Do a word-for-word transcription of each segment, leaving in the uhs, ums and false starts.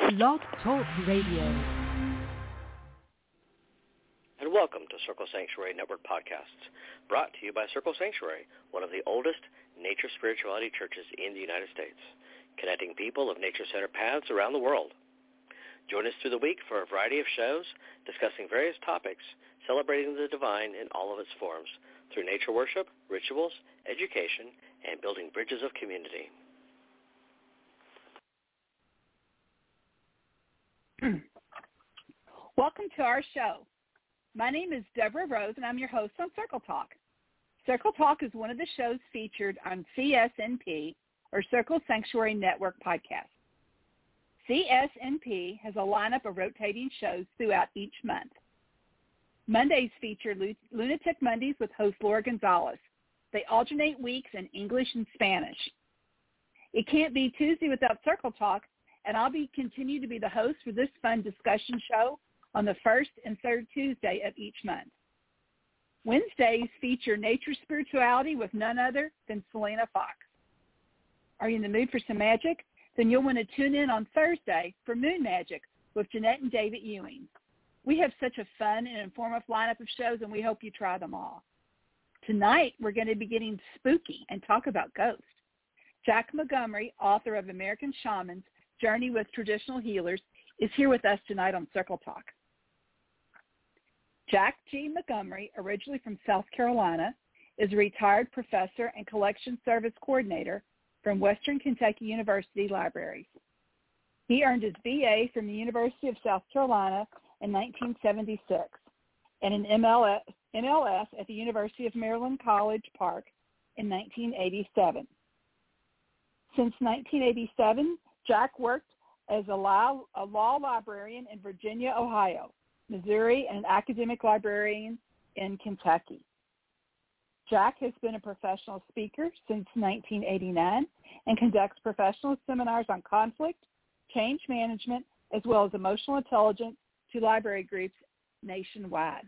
Blog Talk Radio. And welcome to Circle Sanctuary Network Podcasts, brought to you by Circle Sanctuary, one of the oldest nature spirituality churches in the United States, connecting people of nature-centered paths around the world. Join us through the week for a variety of shows discussing various topics, celebrating the divine in all of its forms, through nature worship, rituals, education, and building bridges of community. Welcome to our show. My name is Deborah Rose, and I'm your host on Circle Talk. Circle Talk is one of the shows featured on C S N P, or Circle Sanctuary Network podcast. C S N P has a lineup of rotating shows throughout each month. Mondays feature Lunatic Mondays with host Laura Gonzalez. They alternate weeks in English and Spanish. It can't be Tuesday without Circle Talk, and I'll be continue to be the host for this fun discussion show on the first and third Tuesday of each month. Wednesdays feature Nature Spirituality with none other than Selena Fox. Are you in the mood for some magic? Then you'll want to tune in on Thursday for Moon Magic with Jeanette and David Ewing. We have such a fun and informative lineup of shows, and we hope you try them all. Tonight, we're going to be getting spooky and talk about ghosts. Jack Montgomery, author of American Shamans, Journey with Traditional Healers, is here with us tonight on Circle Talk. Jack G. Montgomery, originally from South Carolina, is a retired professor and collection service coordinator from Western Kentucky University Libraries. He earned his B A from the University of South Carolina in nineteen seventy-six and an M L S, M L S at the University of Maryland College Park in nineteen eighty-seven. Since nineteen eighty-seven, Jack worked as a law, a law librarian in Virginia, Ohio, Missouri, and an academic librarian in Kentucky. Jack has been a professional speaker since nineteen eighty-nine and conducts professional seminars on conflict, change management, as well as emotional intelligence to library groups nationwide.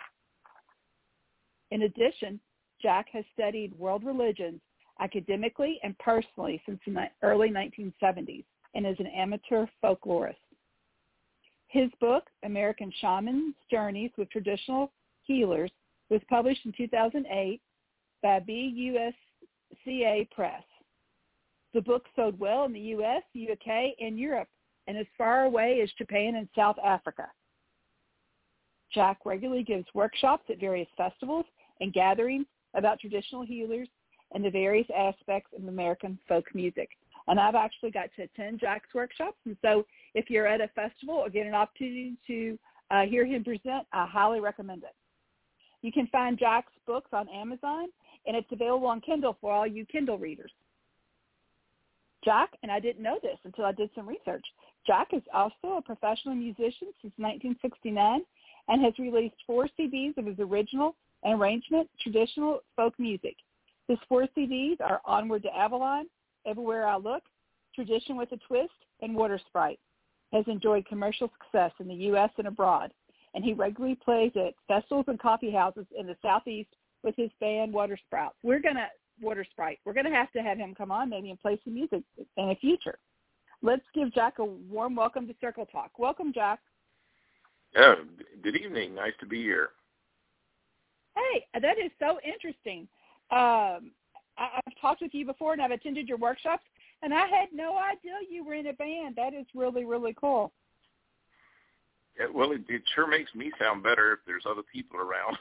In addition, Jack has studied world religions academically and personally since the early nineteen seventies and is an amateur folklorist. His book, American Shamans, Journeys with Traditional Healers, was published in two thousand eight by B U S C A Press. The book sold well in the U S, U K, and Europe, and as far away as Japan and South Africa. Jack regularly gives workshops at various festivals and gatherings about traditional healers and the various aspects of American folk music. And I've actually got to attend Jack's workshops, and so if you're at a festival or get an opportunity to uh, hear him present, I highly recommend it. You can find Jack's books on Amazon, and it's available on Kindle for all you Kindle readers. Jack, and I didn't know this until I did some research, Jack is also a professional musician since nineteen sixty-nine and has released four C Ds of his original and arrangement traditional folk music. His four C Ds are Onward to Avalon, Everywhere I Look, Tradition with a Twist, and Water Sprite. Has enjoyed commercial success in the U S and abroad, and he regularly plays at festivals and coffee houses in the Southeast with his band Water Sprite. We're gonna Water Sprite. We're gonna have to have him come on maybe and play some music in the future. Let's give Jack a warm welcome to Circle Talk. Welcome, Jack. Oh, good evening. Nice to be here. Hey, that is so interesting. Um, I, I've talked with you before, and I've attended your workshops, and I had no idea you were in a band. That is really, really cool. Yeah, well, it, it sure makes me sound better if there's other people around.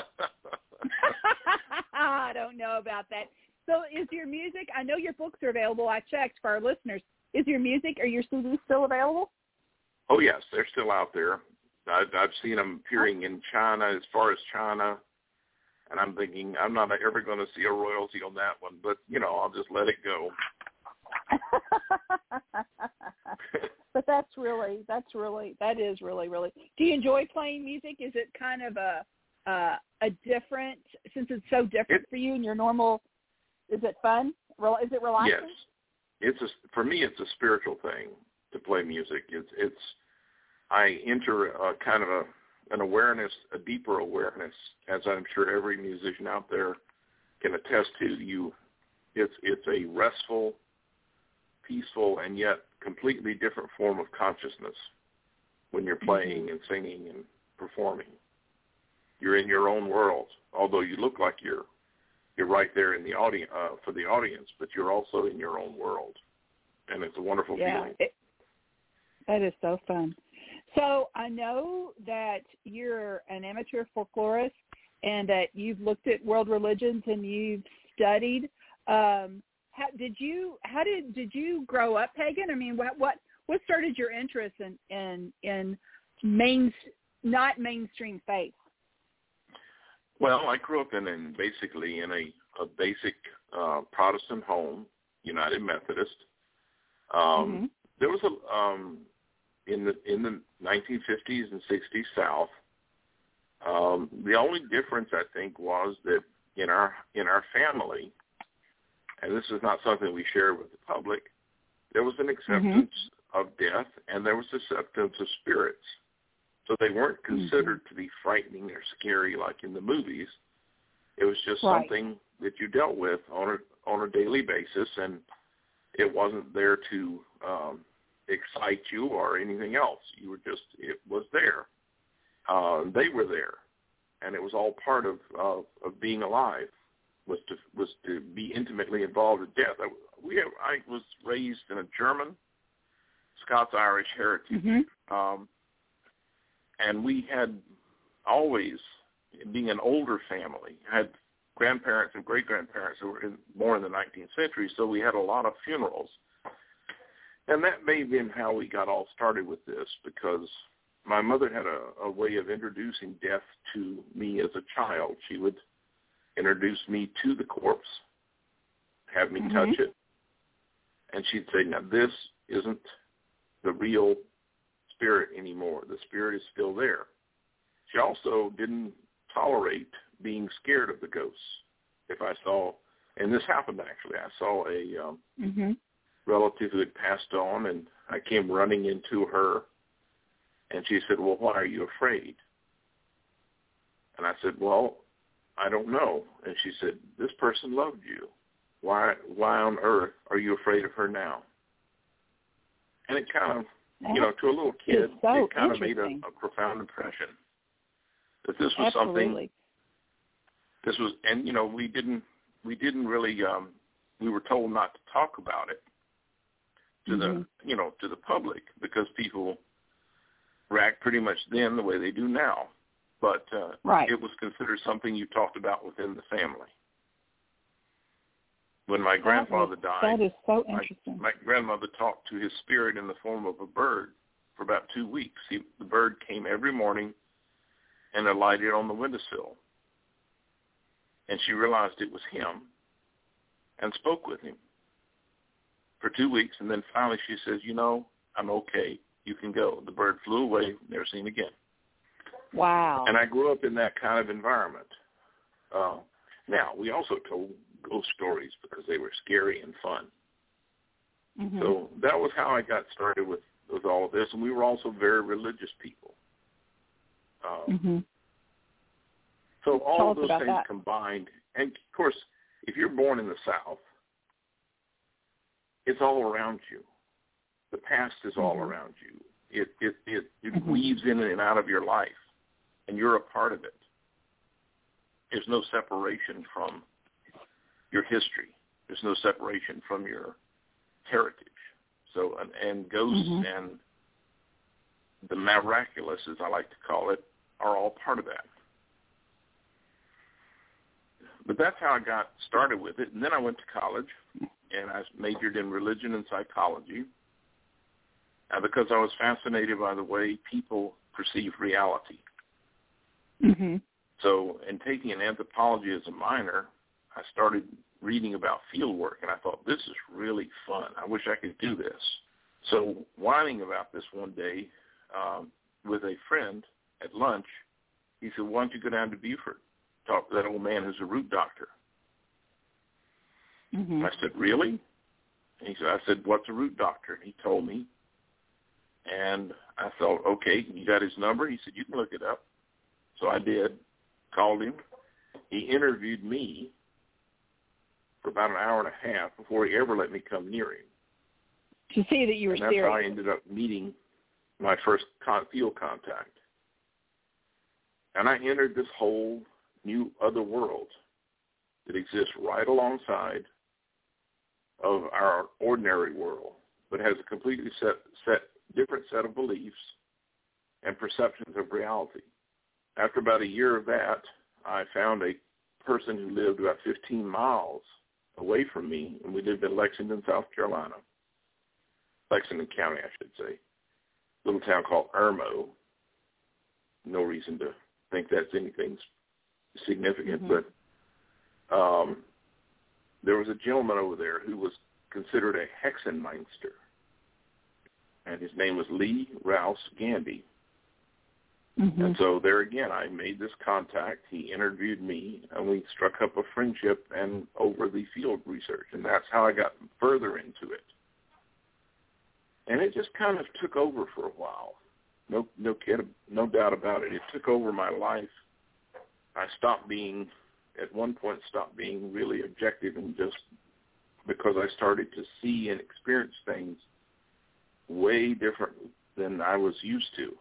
I don't know about that. So is your music, I know your books are available. I checked for our listeners. Is your music or your C Ds still available? Oh, yes, they're still out there. I, I've seen them appearing in China, as far as China, and I'm thinking I'm not ever going to see a royalty on that one, but, you know, I'll just let it go. But that's really, that's really, that is really, really. Do you enjoy playing music? Is it kind of a uh, a different, since it's so different it, for you and your normal, is it fun? Is it relaxing? Yes. It's a, for me, it's a spiritual thing to play music. It's, it's I enter a kind of a, an awareness, a deeper awareness, as I'm sure every musician out there can attest to. You, it's it's a restful, peaceful, and yet completely different form of consciousness when you're playing and singing and performing. You're in your own world, although you look like you're you're right there in the audience uh, for the audience, but you're also in your own world, and it's a wonderful yeah, feeling. It, that is so fun. So I know that you're an amateur folklorist and that you've looked at world religions and you've studied. Um, how did you? How did did you grow up pagan? I mean, what what what started your interest in in in main not mainstream faith? Well, I grew up in, in basically in a, a basic uh, Protestant home, United Methodist. Um, mm-hmm. There was a um, in the in the nineteen fifties and sixties South. Um, the only difference, I think, was that in our in our family, and this is not something we share with the public, there was an acceptance mm-hmm. of death, and there was acceptance of spirits. So they weren't considered mm-hmm. to be frightening or scary like in the movies. It was just right. something that you dealt with on a on a daily basis, and it wasn't there to um, excite you or anything else. You were just, it was there. Uh, they were there, and it was all part of, of of being alive. Was to was to be intimately involved with death. I, we have, I was raised in a German, Scots-Irish heritage. Mm-hmm. Um, And we had always, being an older family, had grandparents and great-grandparents who were in, born in the nineteenth century, so we had a lot of funerals. And that may have been how we got all started with this, because my mother had a, a way of introducing death to me as a child. She would introduce me to the corpse, have me mm-hmm. touch it, and she'd say, now this isn't the real spirit anymore. The spirit is still there. She also didn't tolerate being scared of the ghosts. If I saw, and this happened actually, I saw a um, mm-hmm. relative who had passed on, and I came running into her, and she said, well, why are you afraid? And I said, well, I don't know. And she said, this person loved you. Why, why on earth are you afraid of her now? And it kind of, you know, to a little kid, so it kind of made a, a profound impression that this was Absolutely. something. This was, and you know, we didn't, we didn't really, um, we were told not to talk about it to mm-hmm. the, you know, to the public, because people react pretty much then the way they do now. But uh, right. it was considered something you talked about within the family. When my grandfather that is, died, that is so interesting. My, my grandmother talked to his spirit in the form of a bird for about two weeks. He, the bird came every morning and alighted on the windowsill. And she realized it was him and spoke with him for two weeks. And then finally she says, you know, I'm okay. You can go. The bird flew away, never seen again. Wow. And I grew up in that kind of environment. Uh, now, we also told ghost stories because they were scary and fun. Mm-hmm. So that was how I got started with, with all of this. And we were also very religious people. Um, mm-hmm. So all Tell of those things that. combined, and of course, if you're born in the South, it's all around you. The past is all mm-hmm. around you. It it it, it mm-hmm. weaves in and out of your life, and you're a part of it. There's no separation from your history. There's no separation from your heritage. So, and, and ghosts mm-hmm. and the miraculous, as I like to call it, are all part of that. But that's how I got started with it. And then I went to college, and I majored in religion and psychology, and because I was fascinated by the way people perceive reality. Mm-hmm. So in taking an anthropology as a minor, I started reading about field work, and I thought, this is really fun. I wish I could do this. So whining about this one day um, with a friend at lunch, he said, why don't you go down to Beaufort, talk to that old man who's a root doctor. Mm-hmm. I said, really? And he said, I said, what's a root doctor? And he told me. And I thought, okay, you got his number? He said, you can look it up. So I did, called him. He interviewed me for about an hour and a half before he ever let me come near him. To see that you were and that's serious. how I ended up meeting my first con- field contact. And I entered this whole new other world that exists right alongside of our ordinary world, but has a completely set, set different set of beliefs and perceptions of reality. After about a year of that, I found a person who lived about fifteen miles away from me, and we lived in Lexington, South Carolina. Lexington County, I should say. A little town called Irmo. No reason to think that's anything significant, mm-hmm. but um, there was a gentleman over there who was considered a Hexenmeister, and his name was Lee Rouse Gandy. Mm-hmm. And so there again, I made this contact. He interviewed me, and we struck up a friendship and over the field research, and that's how I got further into it. And it just kind of took over for a while. No, no kid, no doubt about it. It took over my life. I stopped being, at one point, stopped being really objective, and just because I started to see and experience things way different than I was used to.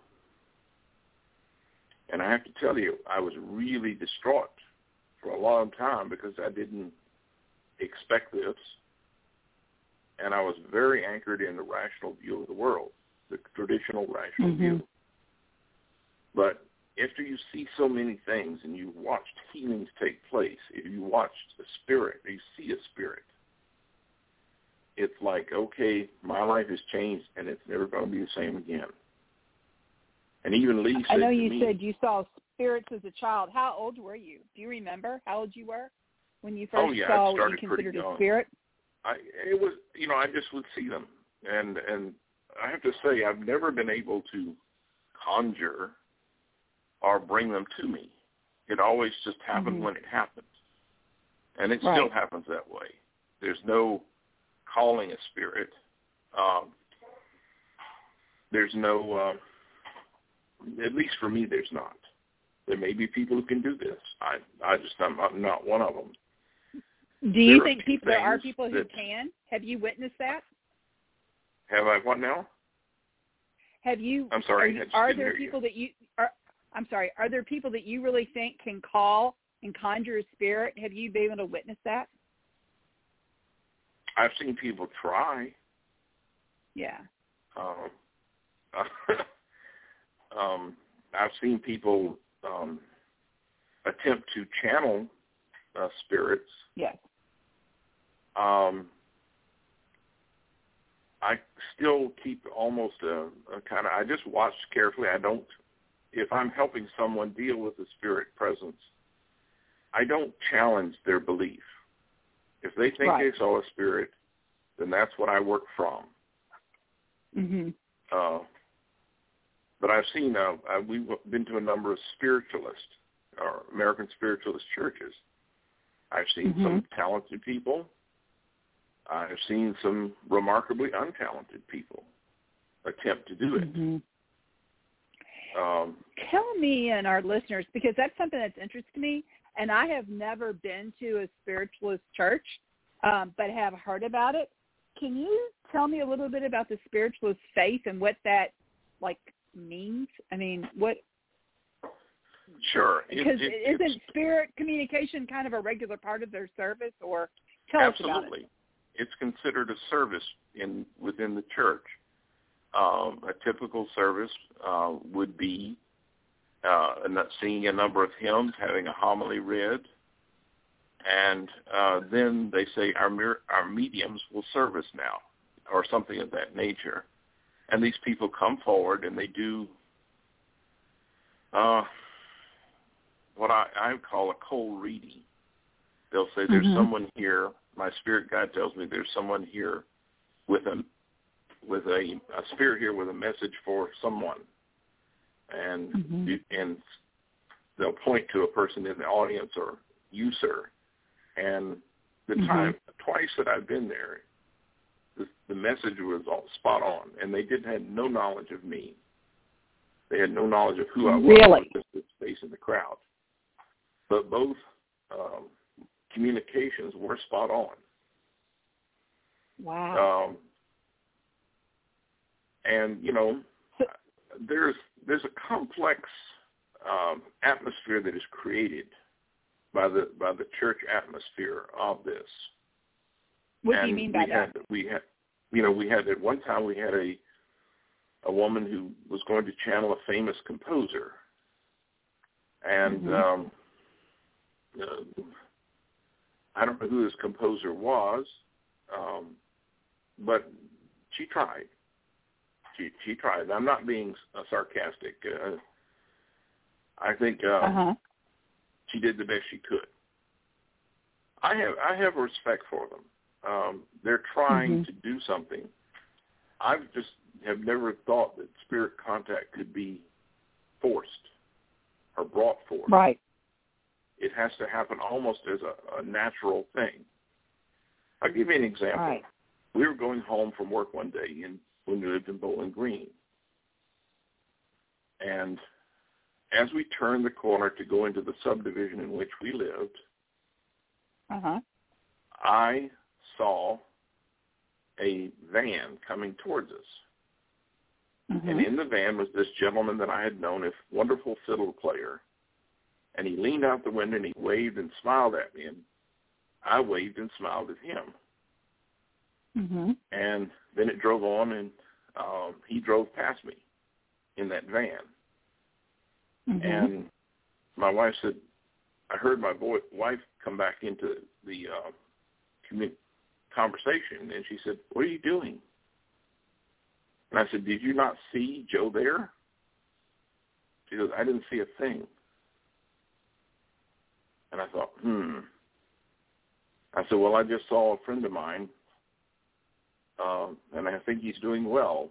And I have to tell you, I was really distraught for a long time because I didn't expect this. And I was very anchored in the rational view of the world, the traditional rational mm-hmm. view. But after you see so many things and you've watched healings take place, if you watched a spirit, you see a spirit, it's like, okay, my life has changed and it's never going to be the same again. And even Lee said I know to you me, said you saw spirits as a child. How old were you? Do you remember how old you were when you first oh, yeah, saw I what started you pretty considered young. a spirit? I, it was, you know, I just would see them. And, and I have to say, I've never been able to conjure or bring them to me. It always just happened mm-hmm. when it happened. And it right. still happens that way. There's no calling a spirit. Um, there's no, uh, at least for me, there's not. There may be people who can do this. I, I just, I'm not, not one of them. Do you there think people, there are people who that, can? Have you witnessed that? Have I what now? Have you? I'm sorry. Are, I are there people you. that you? Are, I'm sorry. Are there people that you really think can call and conjure a spirit? Have you been able to witness that? I've seen people try. Yeah. Um, um, I've seen people um, attempt to channel uh, spirits. Yes. Um, I still keep almost a, a kind of, I just watch carefully. I don't, if I'm helping someone deal with a spirit presence, I don't challenge their belief. If they think right. they saw a spirit, then that's what I work from. Mm-hmm. Uh, but I've seen, uh, I, we've been to a number of spiritualist or American spiritualist churches. I've seen mm-hmm. some talented people. I've seen some remarkably untalented people attempt to do it. Mm-hmm. Um, Tell me and our listeners, because that's something that's interested me, and I have never been to a spiritualist church, um, but have heard about it. Can you tell me a little bit about the spiritualist faith and what that, like, means? I mean, what... Sure. Because it, it, isn't spirit communication kind of a regular part of their service, or tell absolutely. us about it? It's considered a service in within the church. Um, a typical service uh, would be uh, singing a number of hymns, having a homily read, and uh, then they say our our mediums will serve us now, or something of that nature. And these people come forward and they do uh, what I, I call a cold reading. They'll say, there's mm-hmm. someone here. My spirit guide tells me there's someone here with a with a, a spirit here with a message for someone, and mm-hmm. and they'll point to a person in the audience or you, sir. And the mm-hmm. time twice that I've been there, the, the message was all spot on, and they didn't have no knowledge of me. They had no knowledge of who I was. Really? Just the space in the crowd. But both um, communications were spot on. Wow. Um, And, you know, there's there's a complex um, atmosphere that is created by the by the church atmosphere of this. What and do you mean by we that? Had, we had, you know, we had at one time we had a a woman who was going to channel a famous composer, and mm-hmm. um, uh, I don't know who this composer was, um, but she tried. She she tried. I'm not being uh, sarcastic. Uh, I think um, uh-huh. she did the best she could. I have I have respect for them. Um, they're trying mm-hmm. to do something. I've just have never thought that spirit contact could be forced or brought forth. Right. It has to happen almost as a, a natural thing. I'll give you an example. Right. We were going home from work one day in, when we lived in Bowling Green. And as we turned the corner to go into the subdivision in which we lived, uh-huh. I saw a van coming towards us. Mm-hmm. And in the van was this gentleman that I had known, a wonderful fiddle player. And he leaned out the window and he waved and smiled at me. And I waved and smiled at him. Mm-hmm. And then it drove on, and um, he drove past me in that van. Mm-hmm. And my wife said, I heard my boy, wife come back into the uh, commun- conversation, and she said, what are you doing? And I said, did you not see Joe there? She goes, I didn't see a thing. And I thought, hmm. I said, well, I just saw a friend of mine, uh, and I think he's doing well.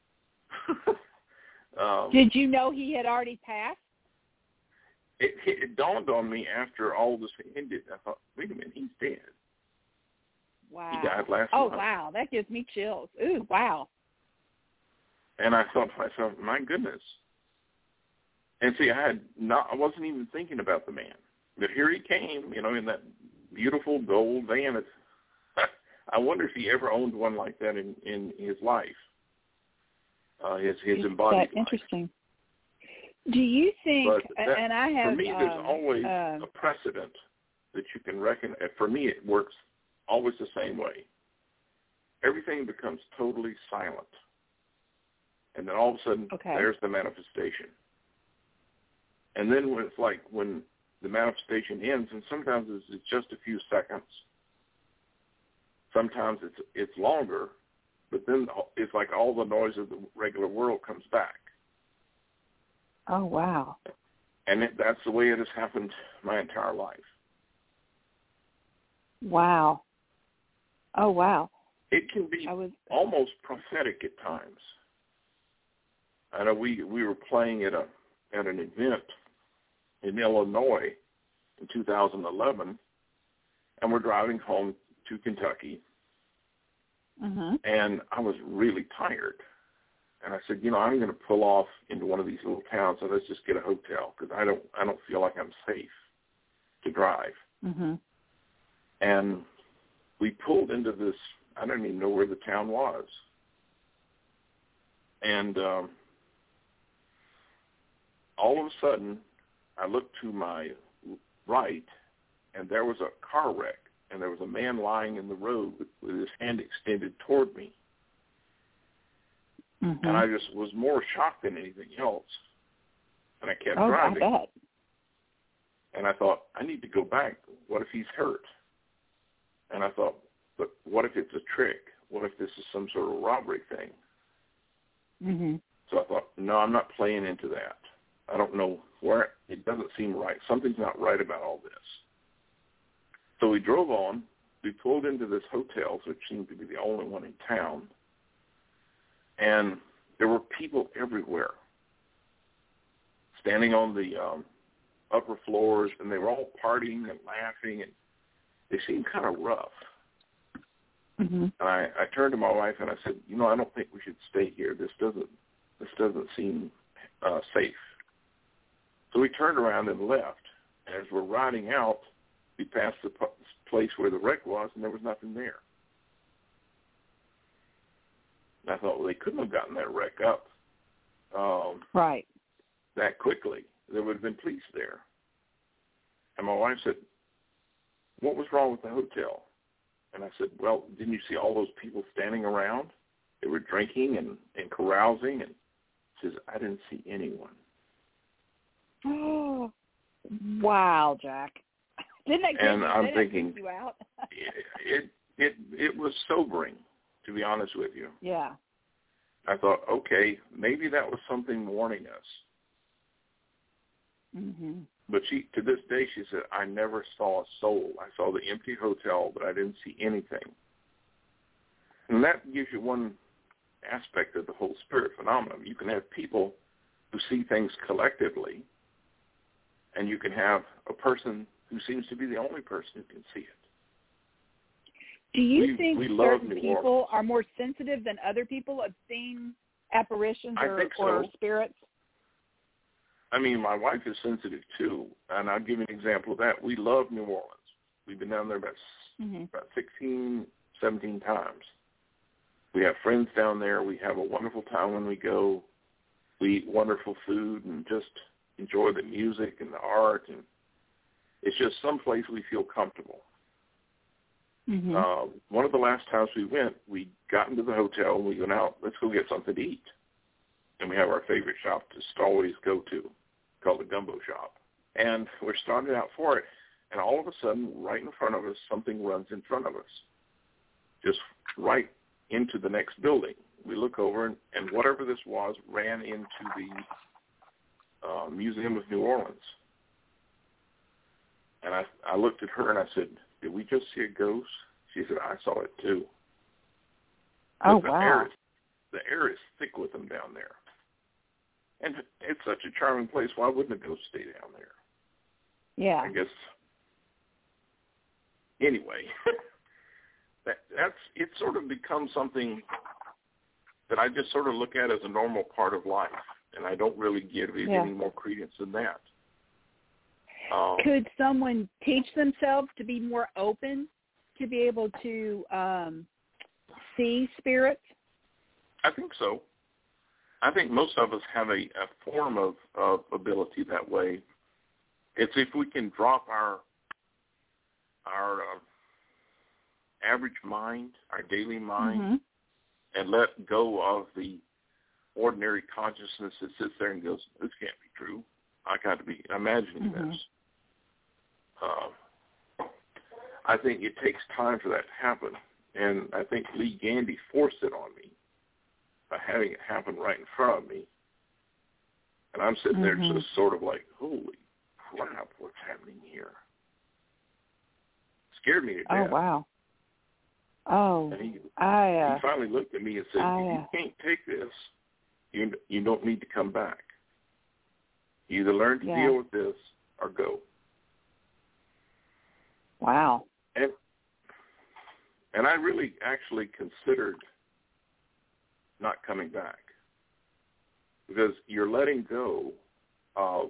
um, Did you know he had already passed? It, it dawned on me after all this ended. I thought, wait a minute, he's dead. Wow. He died last oh, month. wow. That gives me chills. Ooh, wow. And I thought to myself, my goodness. And see, I had not, I wasn't even thinking about the man. But here he came, you know, in that beautiful gold van. It's, I wonder if he ever owned one like that in, in his life, uh, his, his Is embodied that life. interesting? Do you think, But that, and I have... For me, there's um, always uh, a precedent that you can reckon. For me, it works always the same way. Everything becomes totally silent. And then all of a sudden, okay. there's the manifestation. And then when it's like when the manifestation ends, and sometimes it's, it's just a few seconds. Sometimes it's it's longer, but then it's like all the noise of the regular world comes back. Oh, wow. And it, that's the way it has happened my entire life. Wow. Oh, wow. It can be I was... almost prophetic at times. I know we, we were playing at a at an event in Illinois in two thousand eleven, and we're driving home to Kentucky, mm-hmm. and I was really tired. And I said, you know, I'm going to pull off into one of these little towns, and let's just get a hotel because I don't I don't feel like I'm safe to drive. Mm-hmm. And we pulled into this. I don't even know where the town was. And um, all of a sudden, I looked to my right, and there was a car wreck, and there was a man lying in the road with, with his hand extended toward me. Mm-hmm. And I just was more shocked than anything else. And I kept oh, driving. I bet. And I thought, I need to go back. What if he's hurt? And I thought, but what if it's a trick? What if this is some sort of robbery thing? Mm-hmm. So I thought, no, I'm not playing into that. I don't know where, it doesn't seem right. Something's not right about all this. So we drove on. We pulled into this hotel, which seemed to be the only one in town. And there were people everywhere standing on the um, upper floors, and they were all partying and laughing, and they seemed kind of rough. Mm-hmm. And I, I turned to my wife and I said, you know, I don't think we should stay here. This doesn't this doesn't seem uh, safe. So we turned around and left. And as we're riding out, we passed the p- place where the wreck was, and there was nothing there. And I thought, well, they couldn't have gotten that wreck up um, right. that quickly. There would have been police there. And my wife said, what was wrong with the hotel? And I said, well, didn't you see all those people standing around? They were drinking and, and carousing. And she says, I didn't see anyone. Oh, wow, Jack. Didn't that get and you, I'm didn't thinking, that freak you out? it, it, it was sobering, to be honest with you. Yeah. I thought, okay, maybe that was something warning us. Mm-hmm. But she, to this day, she said, I never saw a soul. I saw the empty hotel, but I didn't see anything. And that gives you one aspect of the whole spirit phenomenon. You can have people who see things collectively, and you can have a person who seems to be the only person who can see it. Do you we, think we certain New people Orleans. are more sensitive than other people of seeing apparitions I or, think so. or spirits? I mean, my wife is sensitive, too, and I'll give you an example of that. We love New Orleans. We've been down there about, mm-hmm. about sixteen, seventeen times. We have friends down there. We have a wonderful time when we go. We eat wonderful food and just enjoy the music and the art. And it's just someplace we feel comfortable. Mm-hmm. Uh, one of the last times we went, we got into the hotel and we went out, let's go get something to eat. And we have our favorite shop to just always go to, called the Gumbo Shop. And we're starting out for it, and all of a sudden, right in front of us, something runs in front of us, just right into the next building. We look over, and, and whatever this was ran into the uh, Museum of New Orleans. And I, I looked at her, and I said, did we just see a ghost? She said, I saw it too. Oh, the wow. Air is, the air is thick with them down there. And it's such a charming place. Why wouldn't a ghost stay down there? Yeah. I guess. Anyway, that that's it. Sort of becomes something that I just sort of look at as a normal part of life, and I don't really give it yeah. any more credence than that. Um, Could someone teach themselves to be more open, to be able to um, see spirits? I think so. I think most of us have a, a form of, of ability that way. It's if we can drop our our uh, average mind, our daily mind, mm-hmm. and let go of the ordinary consciousness that sits there and goes, this can't be true. I got to be imagining mm-hmm. this. Uh, I think it takes time for that to happen. And I think Lee Gandy forced it on me by having it happen right in front of me. And I'm sitting there mm-hmm. just sort of like, holy crap, what's happening here? Scared me to death. Oh, wow. Oh, and he, I, uh, he finally looked at me and said, I, if you can't take this, you, you don't need to come back. You either learn to yeah. deal with this or go. Wow. And and I really actually considered not coming back because you're letting go of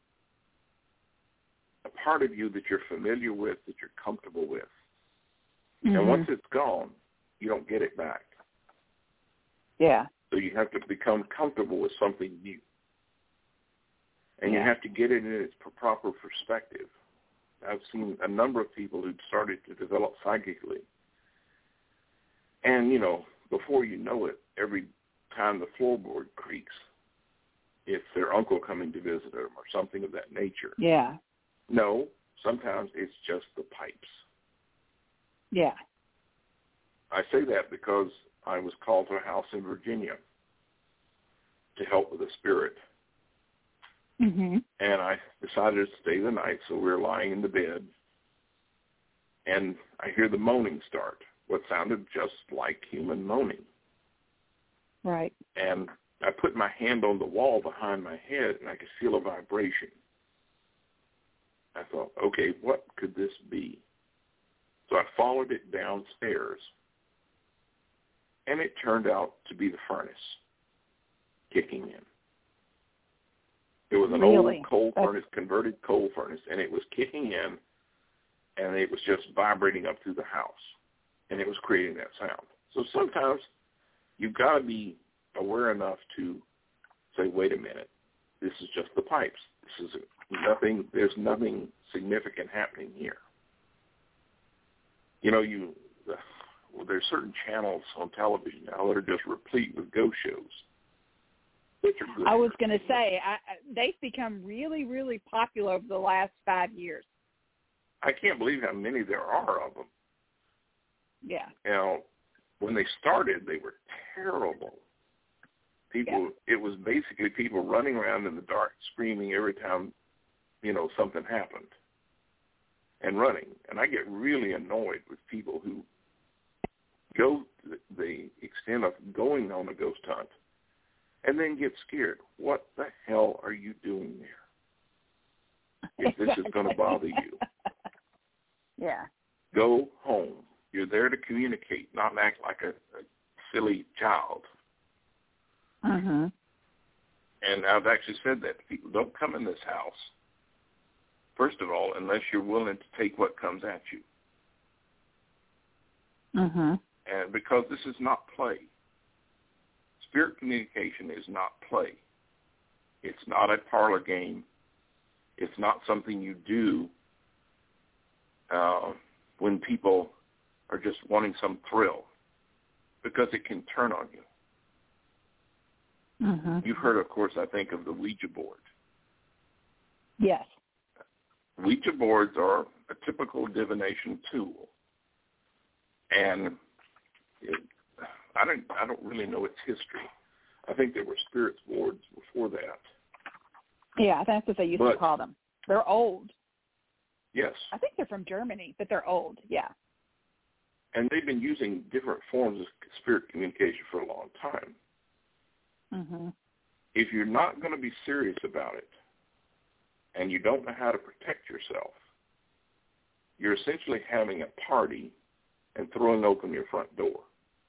a part of you that you're familiar with, that you're comfortable with. Mm-hmm. And once it's gone, you don't get it back. Yeah. So you have to become comfortable with something new. And yeah. you have to get it in its proper perspective. I've seen a number of people who'd started to develop psychically. And, you know, before you know it, every time the floorboard creaks, it's their uncle coming to visit them or something of that nature. Yeah. No, sometimes it's just the pipes. Yeah. I say that because I was called to a house in Virginia to help with a spirit. Mm-hmm. And I decided to stay the night, so we were lying in the bed. And I hear the moaning start, what sounded just like human moaning. Right. And I put my hand on the wall behind my head, and I could feel a vibration. I thought, okay, what could this be? So I followed it downstairs, and it turned out to be the furnace kicking in. It was an really? old coal That's... furnace, converted coal furnace, and it was kicking in, and it was just vibrating up through the house, and it was creating that sound. So sometimes you've got to be aware enough to say, wait a minute, this is just the pipes. This is nothing, there's nothing significant happening here. You know, you well, there's certain channels on television now that are just replete with ghost shows. Which are good. I was going to say, I, I, they've become really, really popular over the last five years. I can't believe how many there are of them. Yeah. You know, when they started, they were terrible. People, yeah. It was basically people running around in the dark screaming every time, you know, something happened and running. And I get really annoyed with people who go to the extent of going on a ghost hunt and then get scared. What the hell are you doing there? If exactly. This is going to bother you. Yeah. Go home. You're there to communicate, not act like a, a silly child. Mm-hmm. And I've actually said that to people. Don't come in this house, first of all, unless you're willing to take what comes at you. Mm-hmm. And because this is not play. Spirit communication is not play. It's not a parlor game. It's not something you do uh, when people are just wanting some thrill, because it can turn on you. Mm-hmm. You've heard, of course, I think, of the Ouija board. Yes. Ouija boards are a typical divination tool. And it, I don't I don't really know its history. I think there were spirits boards before that. Yeah, I think that's what they used but, to call them. They're old. Yes. I think they're from Germany, but they're old, yeah. And they've been using different forms of spirit communication for a long time. Mm-hmm. If you're not going to be serious about it and you don't know how to protect yourself, you're essentially having a party and throwing open your front door.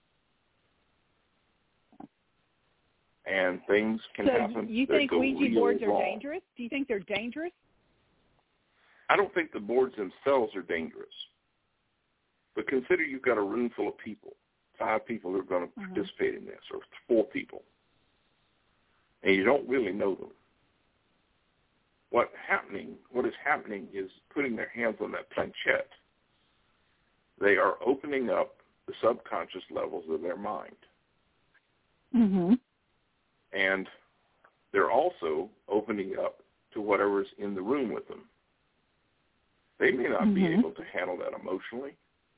And things can so happen. You that think go Ouija real boards are wrong. dangerous? Do you think they're dangerous? I don't think the boards themselves are dangerous. But consider you've got a room full of people, five people who are going to mm-hmm. participate in this, or four people, and you don't really know them. What happening? What is happening is putting their hands on that planchette. They are opening up the subconscious levels of their mind. Mm-hmm. And they're also opening up to whatever's in the room with them. They may not mm-hmm. be able to handle that emotionally.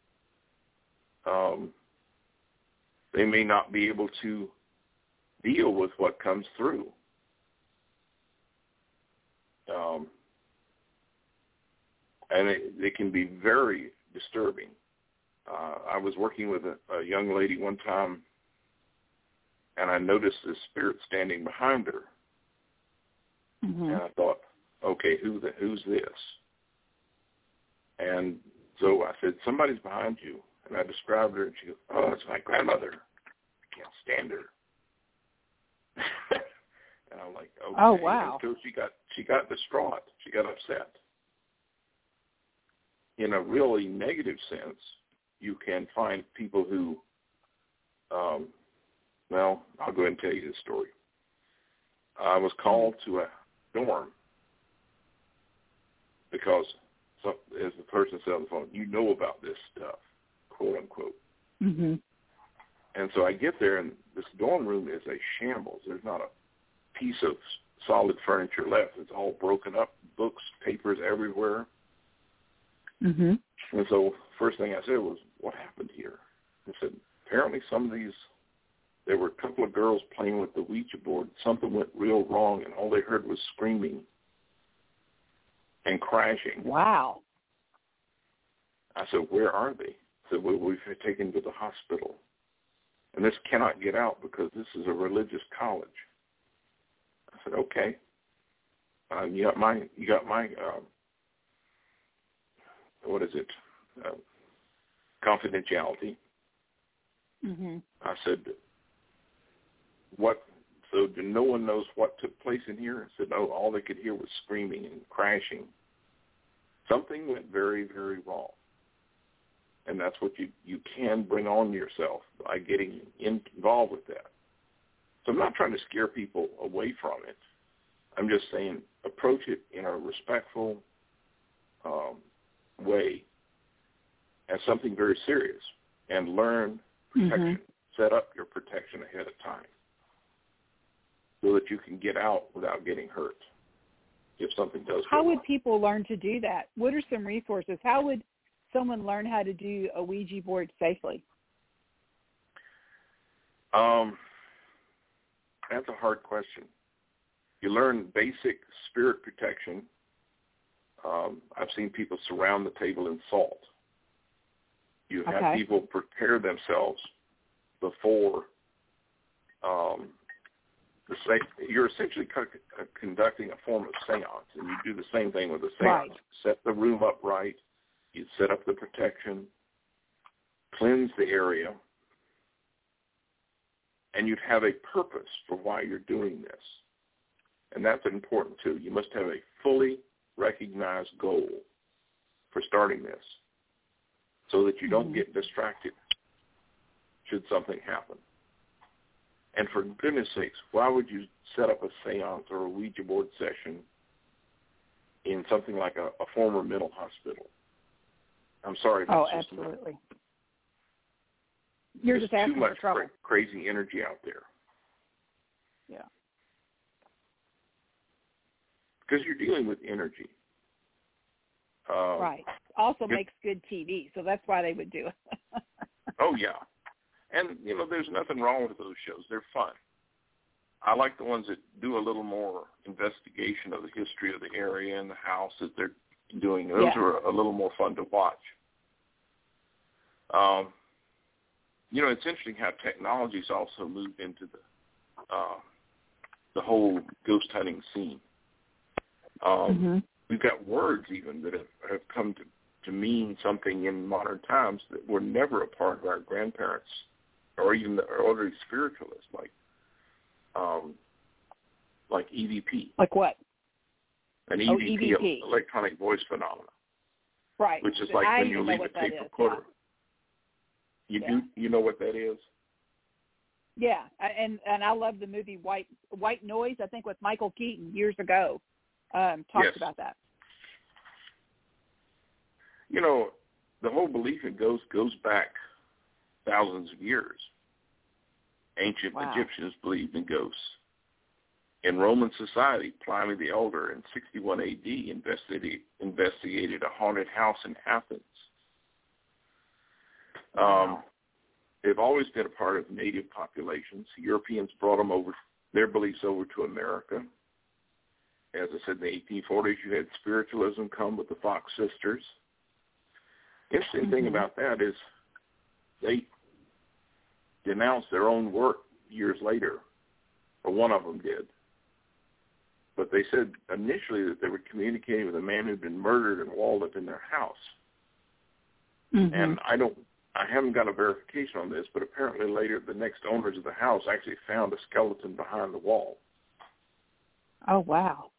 Um, they may not be able to deal with what comes through. Um, and it, it can be very disturbing. Uh, I was working with a, a young lady one time, and I noticed this spirit standing behind her. Mm-hmm. And I thought, okay, who the, who's this? And so I said, somebody's behind you. And I described her, and she goes, oh, it's my grandmother. I can't stand her. And I'm like, okay. Oh, wow. And so she got, she got distraught. She got upset. In a really negative sense, you can find people who, um, well, I'll go ahead and tell you this story. I was called to a dorm because, some, as the person said on the phone, you know about this stuff, quote unquote. Mm-hmm. And so I get there, and this dorm room is a shambles. There's not a piece of solid furniture left. It's all broken up, books, papers everywhere. Mm-hmm. And so first thing I said was, what happened here? I said, apparently some of these, there were a couple of girls playing with the Ouija board. Something went real wrong, and all they heard was screaming and crashing. Wow. I said, where are they? I said, well, we've taken to the hospital. And this cannot get out because this is a religious college. I said, okay. Uh, you got my, you got my, uh, what is it, uh, confidentiality. Mm-hmm. I said, what, so no one knows what took place in here? I said, no, all they could hear was screaming and crashing. Something went very, very wrong. and that's what you, you can bring on yourself by getting in, involved with that. So I'm not trying to scare people away from it. I'm just saying approach it in a respectful um, way as something very serious and learn protection. Mm-hmm. Set up your protection ahead of time so that you can get out without getting hurt if something does How go would wrong. people learn to do that? What are some resources? How would someone learn how to do a Ouija board safely? Um, that's a hard question. You learn basic spirit protection. Um, I've seen people surround the table in salt. You have okay. people prepare themselves before um, the sa- you're essentially co- conducting a form of seance, and you do the same thing with a seance. Right. Set the room up right. You set up the protection, cleanse the area, and you'd have a purpose for why you're doing this. And that's important, too. You must have a fully recognized goal for starting this so that you don't mm-hmm. get distracted should something happen. And for goodness sakes, why would you set up a seance or a Ouija board session in something like a, a former mental hospital? I'm sorry. That's oh, just absolutely. Not, You're just asking too much for trouble. Cra- crazy energy out there. Yeah. Because you're dealing with energy. Uh, right. Also makes good T V, so that's why they would do it. oh, yeah. And, you know, there's nothing wrong with those shows. They're fun. I like the ones that do a little more investigation of the history of the area and the house that they're doing. Those yeah. are a little more fun to watch. Um, you know, it's interesting how technology's also moved into the uh, the whole ghost hunting scene. Um, mm-hmm. We've got words even that have, have come to, to mean something in modern times that were never a part of our grandparents or even the early spiritualists, like um, like E V P. Like what? An oh, E V P, E V P, electronic voice phenomena. Right. Which is like I when you leave a tape is, recorder. Yeah. You yeah. do. You know what that is? Yeah, and and I love the movie White White Noise. I think with Michael Keaton years ago, um, talked yes. about that. You know, the whole belief in ghosts goes back thousands of years. Ancient wow. Egyptians believed in ghosts. In Roman society, Pliny the Elder in sixty-one A D investigated, investigated a haunted house in Athens. Wow. Um, they've always been a part of native populations. Europeans brought them over, their beliefs over to America. As I said, in the eighteen forties, you had spiritualism come with the Fox sisters. Interesting mm-hmm. thing about that is they denounced their own work years later, or one of them did. But they said initially that they were communicating with a man who'd been murdered and walled up in their house. Mm-hmm. And I don't, I haven't got a verification on this, but apparently later the next owners of the house actually found a skeleton behind the wall. Oh, wow.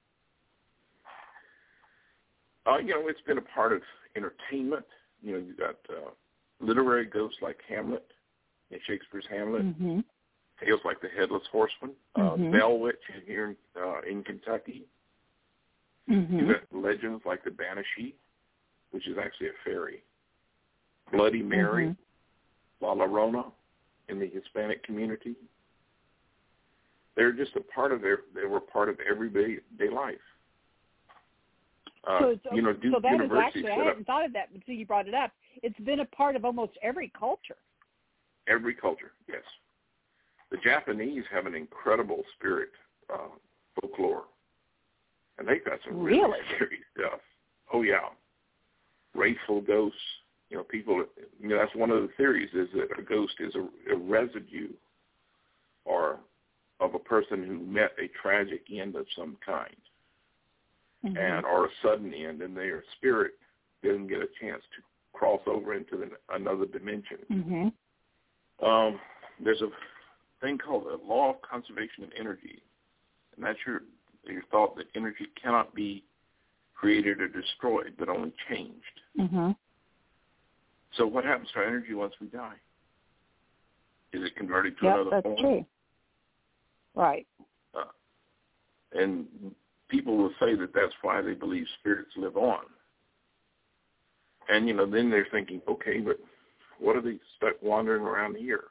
Uh, you know, it's been a part of entertainment. You know, you've got uh, literary ghosts like Hamlet in Shakespeare's Hamlet, mm-hmm. tales like the Headless Horseman, uh, mm-hmm. Bell Witch here in, uh, in Kentucky. Mm-hmm. You've got legends like the Banshee, which is actually a fairy. Bloody Mary, mm-hmm. La Llorona in the Hispanic community. They're just a part of their, they were part of everyday life. Uh, so, it's, you know, Duke so that is University actually, I set hadn't up, thought of that until you brought it up. It's been a part of almost every culture. Every culture, yes. The Japanese have an incredible spirit uh, folklore, and they've got some really, really scary stuff. Oh, yeah. Wraithful ghosts. You know, people, you know, that's one of the theories is that a ghost is a, a residue or of a person who met a tragic end of some kind. Mm-hmm. and or a sudden end, and their spirit didn't get a chance to cross over into the, another dimension. Mm-hmm. Um, there's a thing called the law of conservation of energy, and that's your your thought that energy cannot be created or destroyed, but only changed. Mm-hmm. So what happens to our energy once we die? Is it converted to yep, another that's form? True. Right. Uh, and people will say that that's why they believe spirits live on. And, you know, then they're thinking, okay, but what are they stuck wandering around here?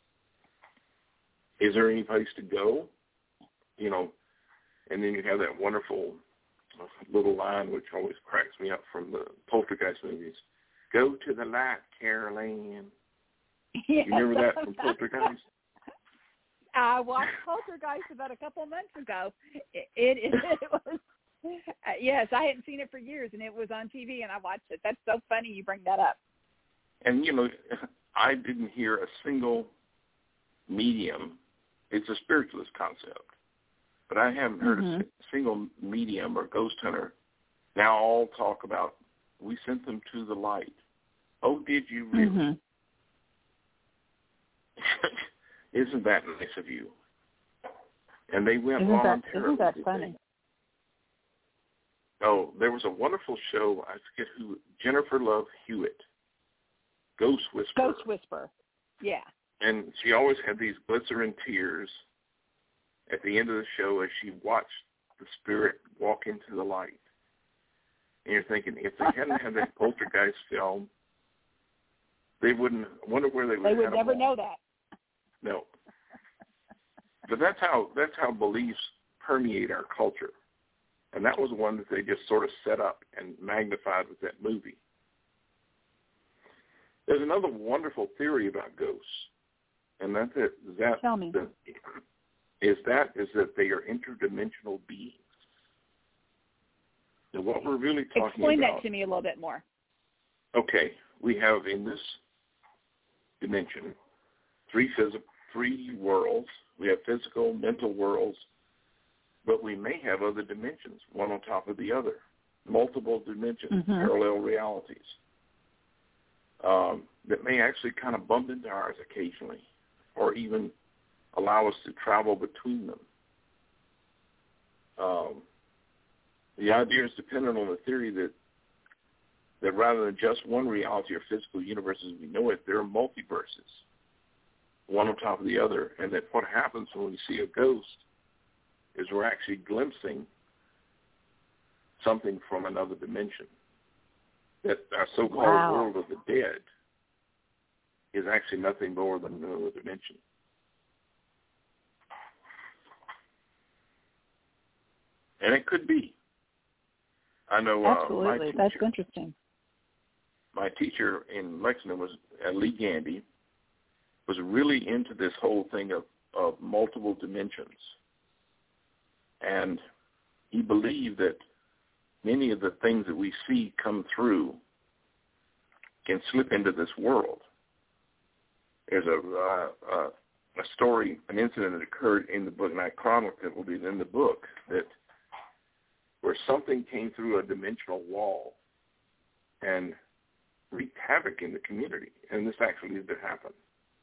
Is there any place to go? You know, and then you have that wonderful little line which always cracks me up from the Poltergeist movies. Go to the light, Carol Ann. Yes. You remember that from Poltergeist? I watched Poltergeist about a couple of months ago. It, it, it was, uh, yes, I hadn't seen it for years, and it was on T V, and I watched it. That's so funny you bring that up. And, you know, I didn't hear a single medium. It's a spiritualist concept. But I haven't heard mm-hmm. a single medium or ghost hunter now all talk about, we sent them to the light. Oh, did you really? Mm-hmm. Isn't that nice of you? And they went isn't voluntarily. That, isn't that funny? Oh, there was a wonderful show, I forget who, Jennifer Love Hewitt, Ghost Whisperer. Ghost Whisperer, yeah. And she always had these glycerin tears at the end of the show as she watched the spirit walk into the light. And you're thinking, if they hadn't had that Poltergeist film, they wouldn't, I wonder where they would They have would never know that. No. But that's how that's how beliefs permeate our culture. And that was one that they just sort of set up and magnified with that movie. There's another wonderful theory about ghosts, and that's it. That, Tell me. The, is that is that they are interdimensional beings. So what we're really talking Explain about... Explain that to me a little bit more. Okay. We have in this dimension three physical, three worlds. We have physical, mental worlds, but we may have other dimensions, one on top of the other, multiple dimensions, mm-hmm. parallel realities, um, that may actually kind of bump into ours occasionally, or even allow us to travel between them. Um, the idea is dependent on the theory that that rather than just one reality or physical universe as we know it, there are multiverses, one on top of the other, and that what happens when we see a ghost is we're actually glimpsing something from another dimension. That our so-called wow. world of the dead is actually nothing more than another dimension. And it could be. I know. Absolutely, uh, my teacher, that's interesting. My teacher in Lexington was uh, Lee Gandy, was really into this whole thing of, of multiple dimensions, and he believed that many of the things that we see come through can slip into this world. There's a uh, uh, a story, an incident that occurred in the book, and I chronicled it will be in the book, that where something came through a dimensional wall and wreaked havoc in the community, and this actually did happen.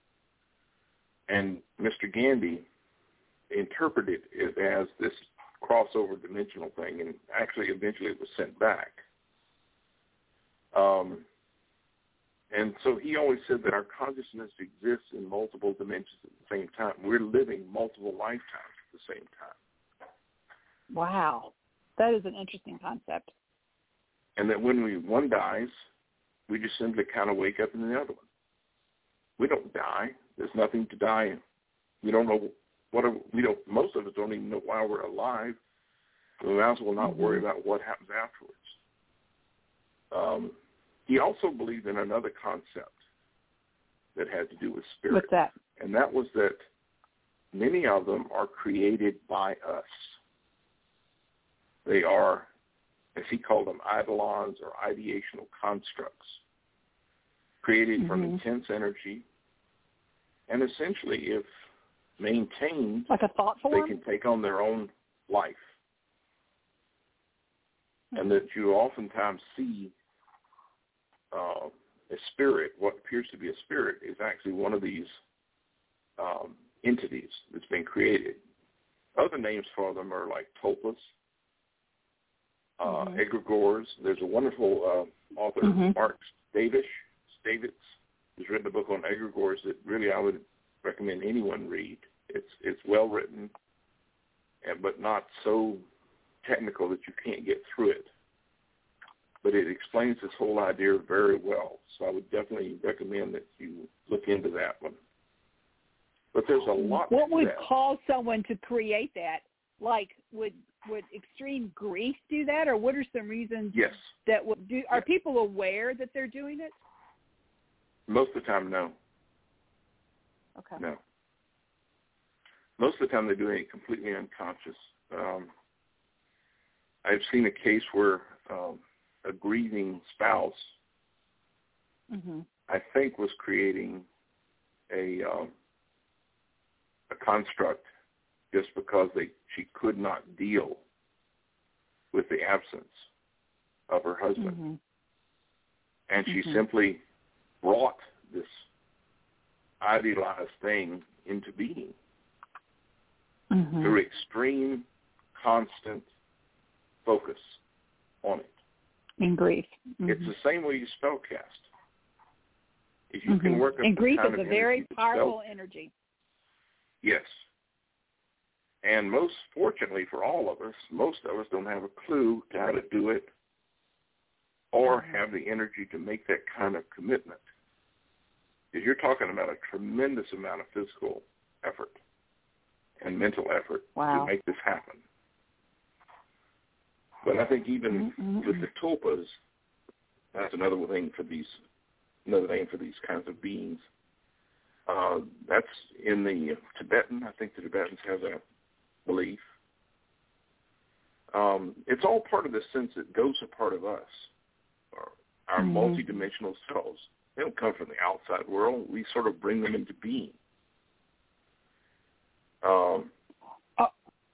And Mister Gandy interpreted it as this crossover dimensional thing, and actually eventually it was sent back. Um, and so he always said that our consciousness exists in multiple dimensions at the same time. We're living multiple lifetimes at the same time. Wow. That is an interesting concept. And that when we one dies, we just simply kind of wake up in the other one. We don't die. There's nothing to die in. We don't know what are, we don't. Most of us don't even know why we're alive. We might as well not mm-hmm. worry about what happens afterwards. Um, he also believed in another concept that had to do with spirit. What's that? And that was that many of them are created by us. They are, as he called them, eidolons or ideational constructs, created mm-hmm. from intense energy, and essentially, if maintained, like a thought form, they can take on their own life. Mm-hmm. And that you oftentimes see uh, a spirit, what appears to be a spirit, is actually one of these um, entities that's been created. Other names for them are like Tulpas, Uh, mm-hmm. egregores. There's a wonderful uh, author, mm-hmm. Mark Stavish, Davids has written a book on egregores that really I would recommend anyone read. It's it's well written, and, but not so technical that you can't get through it. But it explains this whole idea very well. So I would definitely recommend that you look into that one. But there's a lot What to would that. cause someone to create that? Like, would would extreme grief do that, or what are some reasons Yes. that would do? Are Yeah. people aware that they're doing it? Most of the time, no. Okay. No. Most of the time, they're doing it completely unconscious. Um, I've seen a case where um, a grieving spouse, Mm-hmm. I think, was creating a um, a construct just because they she could not deal with the absence of her husband, Mm-hmm. and she Mhm. simply brought this idealized thing into being Mm-hmm. through extreme, constant focus on it. In grief. Mm-hmm. It's the same way you spellcast. If you can Mhm. work up And the grief kind is a of very energy to powerful spell- energy. Yes. And most fortunately for all of us, most of us don't have a clue to how to do it or Mhm. have the energy to make that kind of commitment. Because you're talking about a tremendous amount of physical effort and mental effort Wow. to make this happen. But I think even Mm-mm-mm. with the tulpas, that's another thing for these, another name for these kinds of beings. Uh, that's in the Tibetan. I think the Tibetans have that belief. Um, it's all part of the sense that ghosts are part of us, or our Mhm. multidimensional selves. They don't come from the outside world. We sort of bring them into being. Um, Uh,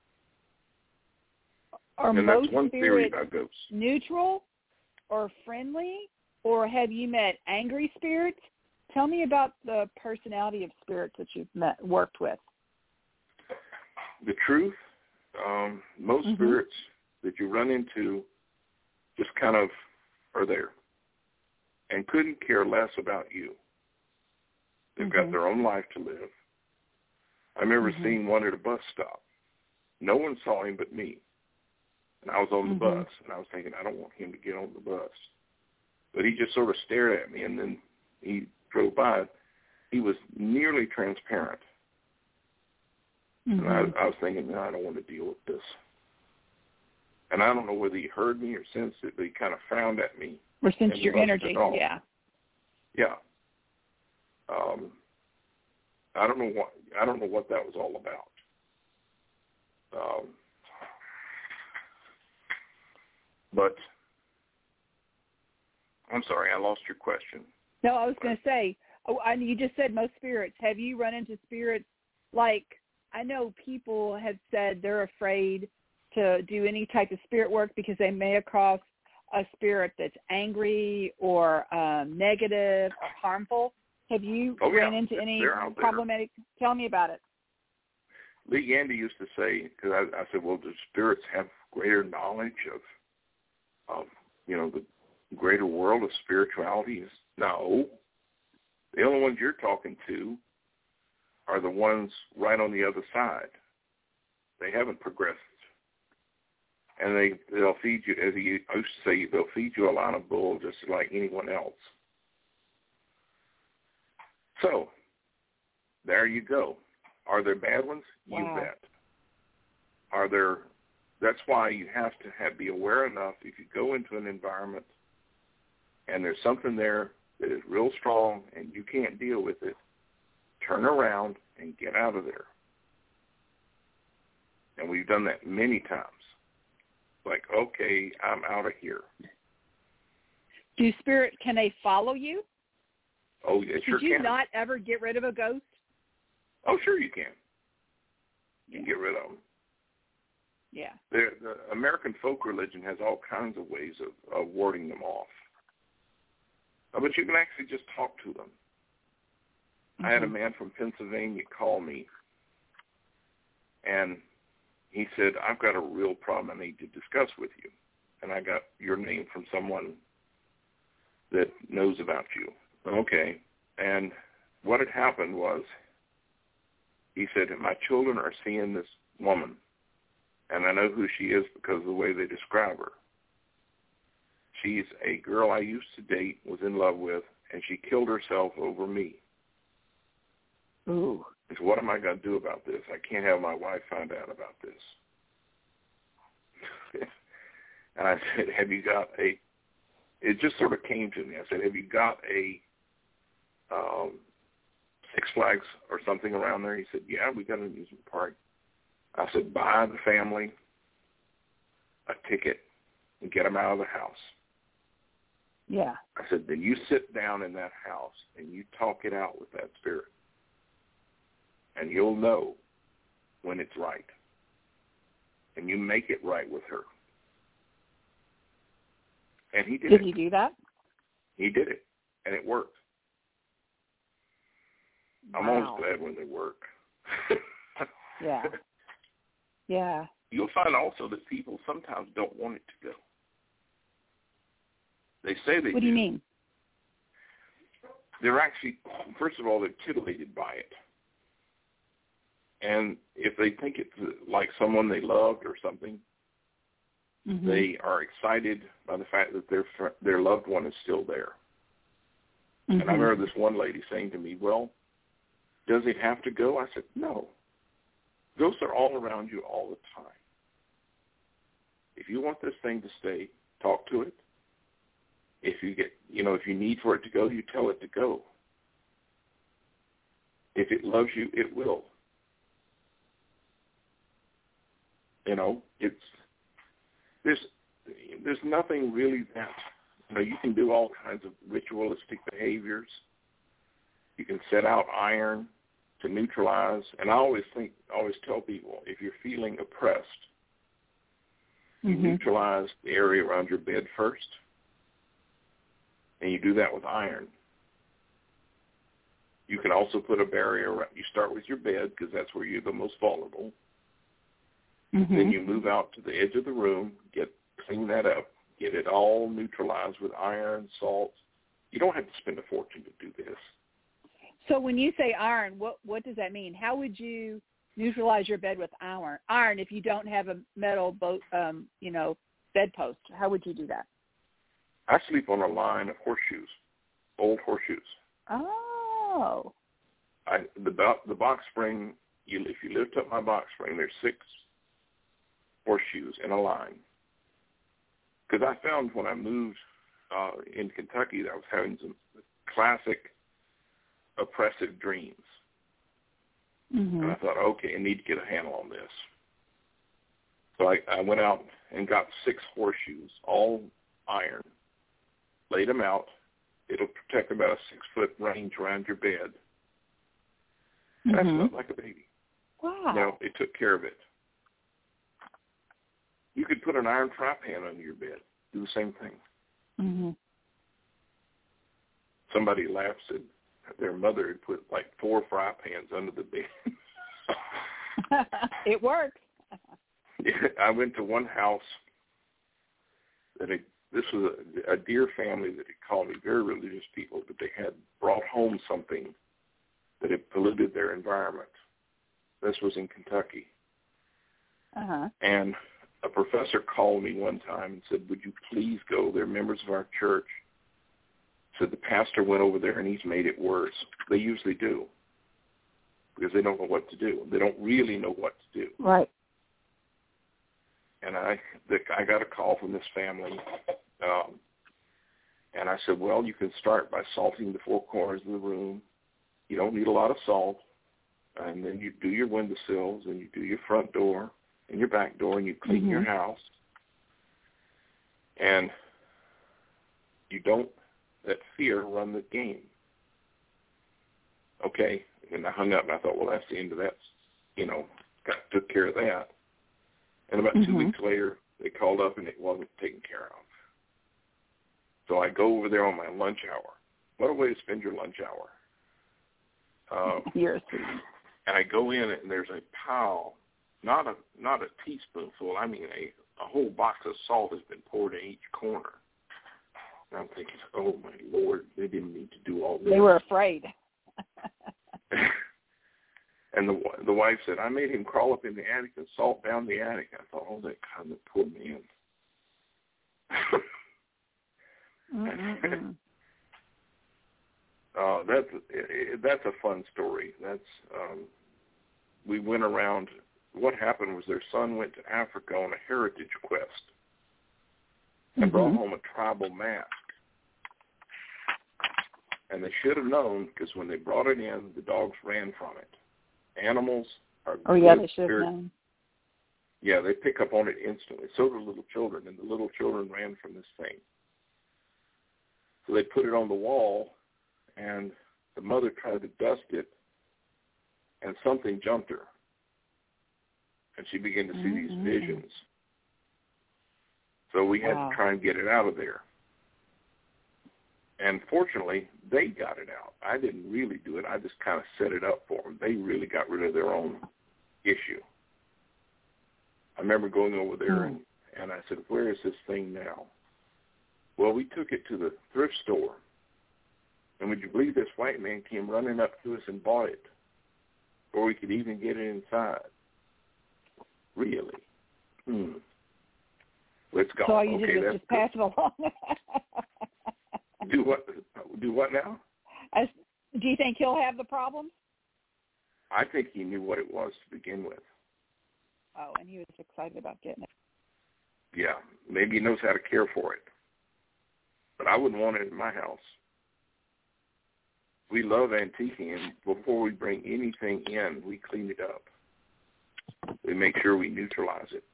are and most that's one theory spirits about ghosts. neutral or friendly, or have you met angry spirits? Tell me about the personality of spirits that you've met, worked with. The truth, um, most Mhm. spirits that you run into just kind of are there and couldn't care less about you. They've got Mhm. their own life to live. I remember Mhm. seeing one at a bus stop. No one saw him but me. And I was on the Mhm. bus, and I was thinking, I don't want him to get on the bus. But he just sort of stared at me, and then he drove by. He was nearly transparent. And I, Mhm. I was thinking, no, I don't want to deal with this. And I don't know whether he heard me or sensed it, but he kind of frowned at me. Or since and your brushed energy, it off. yeah. Yeah. Um, I don't know what I don't know what that was all about. Um, but I'm sorry, I lost your question. No, I was going to say, oh, I, you just said most spirits. Have you run into spirits like, I know people have said they're afraid to do any type of spirit work because they may across a spirit that's angry or um, negative or harmful. Have you Oh, yeah. ran into any They're out there. problematic? Tell me about it. Lee Gandy used to say, because I, I said, well, do spirits have greater knowledge of, of, you know, the greater world of spirituality? Is no. The only ones you're talking to are the ones right on the other side. They haven't progressed. And they, they'll feed you, as he used to say, they'll feed you a lot of bull just like anyone else. So, there you go. Are there bad ones? You Wow. bet. Are there, that's why you have to have, be aware enough if you go into an environment and there's something there that is real strong and you can't deal with it, turn around and get out of there. And we've done that many times. Like, okay, I'm out of here. Do spirit, can they follow you? Oh, yeah, it sure Could you can. not ever get rid of a ghost? Oh, sure you can. You can get rid of them. Yeah. The, the American folk religion has all kinds of ways of, of warding them off. Uh, But you can actually just talk to them. Mm-hmm. I had a man from Pennsylvania call me, and he said, I've got a real problem I need to discuss with you. And I got your name from someone that knows about you. Okay. And what had happened was, he said, my children are seeing this woman, and I know who she is because of the way they describe her. She's a girl I used to date, was in love with, and she killed herself over me. Ooh. He said, what am I going to do about this? I can't have my wife find out about this. And I said, have you got a, it just sort of came to me. I said, have you got a um, Six Flags or something around there? He said, yeah, we got an amusement park. I said, buy the family a ticket and get them out of the house. Yeah. I said, then you sit down in that house and you talk it out with that spirit. And you'll know when it's right. And you make it right with her. And he did, did it. Did he do that? He did it. And it worked. Wow. I'm always glad when they work. Yeah. Yeah. You'll find also that people sometimes don't want it to go. They say they do. What do you mean? They're actually, first of all, they're titillated by it. And if they think it's like someone they loved or something, mm-hmm. they are excited by the fact that their their loved one is still there. Mm-hmm. And I remember this one lady saying to me, well, does it have to go? I said, no. Ghosts are all around you all the time. If you want this thing to stay, talk to it. If you get, you know, if you need for it to go, you tell it to go. If it loves you, it will. You know, it's there's there's nothing really that, you know, you can do all kinds of ritualistic behaviors. You can set out iron to neutralize, and I always think, I always tell people, if you're feeling oppressed, you mm-hmm. neutralize the area around your bed first, and you do that with iron. You can also put a barrier around, you start with your bed because that's where you're the most vulnerable. Mm-hmm. Then you move out to the edge of the room, get clean that up, get it all neutralized with iron, salt. You don't have to spend a fortune to do this. So when you say iron, what what does that mean? How would you neutralize your bed with iron? Iron, if you don't have a metal boat, um, you know, bedpost, how would you do that? I sleep on a line of horseshoes, old horseshoes. Oh. I the the box spring. You if you lift up my box spring, there's six horseshoes in a line. Because I found when I moved uh, in Kentucky that I was having some classic oppressive dreams. Mm-hmm. And I thought, okay, I need to get a handle on this. So I, I went out and got six horseshoes, all iron, laid them out. It'll protect about a six-foot range around your bed. And mm-hmm. I slept like a baby. Wow. You know, it took care of it. You could put an iron fry pan under your bed. Do the same thing. Mm-hmm. Somebody laughed, said their mother had put like four fry pans under the bed. It works. Yeah, I went to one house that it, this was a, a dear family that had called me, very religious people, but they had brought home something that had polluted their environment. This was in Kentucky. Uh-huh. And a professor called me one time and said, would you please go? They're members of our church. Said the pastor went over there and he's made it worse. They usually do because they don't know what to do. They don't really know what to do. Right. And I the, I got a call from this family, um, and I said, well, you can start by salting the four corners of the room. You don't need a lot of salt. And then you do your windowsills and you do your front door and your back door and you clean mm-hmm. your house. And you don't let fear run the game. Okay. And I hung up and I thought, well, that's the end of that. You know, got took care of that. And about mm-hmm. two weeks later, they called up and it wasn't taken care of. So I go over there on my lunch hour. What a way to spend your lunch hour. Uh, You're sweet. And I go in and there's a pile, not a not a teaspoonful, I mean a, a whole box of salt has been poured in each corner. I'm thinking, oh, my Lord, they didn't need to do all this. They were afraid. And the the wife said, I made him crawl up in the attic and salt down the attic. I thought, oh, that kind of poor man. uh, that's that's a fun story. That's um, we went around. What happened was their son went to Africa on a heritage quest and mm-hmm. brought home a tribal mask. And they should have known, because when they brought it in, the dogs ran from it. Animals are oh yeah, they should have known. Yeah, they pick up on it instantly. So do little children, and the little children ran from this thing. So they put it on the wall, and the mother tried to dust it, and something jumped her, and she began to see mm-hmm. these visions. So we had wow. to try and get it out of there. And fortunately, they got it out. I didn't really do it. I just kind of set it up for them. They really got rid of their own issue. I remember going over there, mm. and, and I said, where is this thing now? Well, we took it to the thrift store. And would you believe this white man came running up to us and bought it before we could even get it inside? Really? Hmm. Let's go. So all you okay, did was just pass it along. Do what? Do what now? As, do you think he'll have the problem? I think he knew what it was to begin with. Oh, and he was excited about getting it. Yeah, maybe he knows how to care for it. But I wouldn't want it in my house. We love antiquing, and before we bring anything in, we clean it up. We make sure we neutralize it.